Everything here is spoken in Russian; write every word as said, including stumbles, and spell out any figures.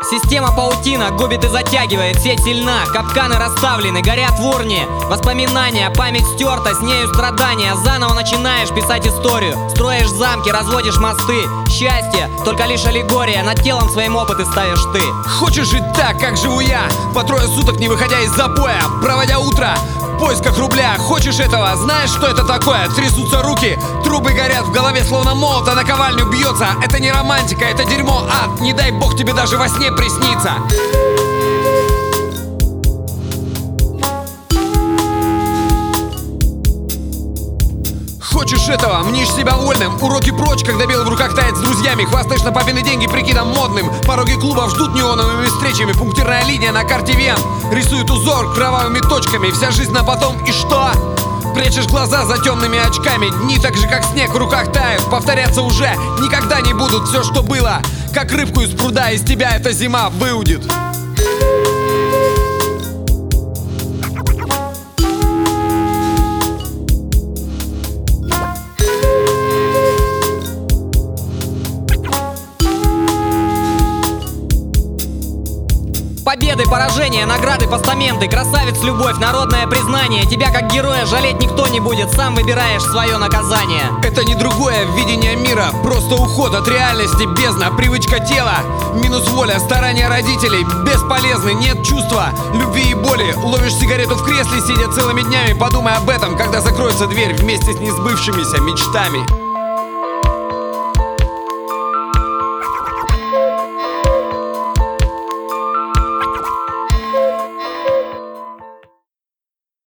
Система паутина губит и затягивает, сеть сильна, капканы расставлены, горят в урне. Воспоминания, память стерта, с нею страдания. Заново начинаешь писать историю, строишь замки, разводишь мосты. Счастье, только лишь аллегория, над телом своим опыты ставишь ты. Хочешь жить так, как живу я, по трое суток не выходя из запоя, проводя утро в поисках рубля. Хочешь этого? Знаешь, что это такое? Трясутся руки, трубы горят, в голове словно молот, а наковальню бьется. Это не романтика, это дерьмо, ад. Не дай бог тебе даже во сне приснится. Хочешь этого? Мнишь себя вольным. Уроки прочь, когда белый в руках тает с друзьями. Хвастаешь на папины деньги прикидом модным. Пороги клубов ждут неоновыми встречами. Пунктирная линия на карте Вен рисует узор кровавыми точками. Вся жизнь на потом, и что? Прячешь глаза за темными очками. Дни так же, как снег, в руках тают. Повторяться уже никогда не будут. Все, что было, как рыбку из пруда, из тебя эта зима выудит. Победы, поражения, награды, постаменты, красавец, любовь, народное признание. Тебя как героя жалеть никто не будет, сам выбираешь свое наказание. Это не другое видение мира, просто уход от реальности, бездна, привычка тела, минус воля, старания родителей, бесполезны, нет чувства любви и боли. Ловишь сигарету в кресле, сидя целыми днями, подумай об этом, когда закроется дверь вместе с несбывшимися мечтами.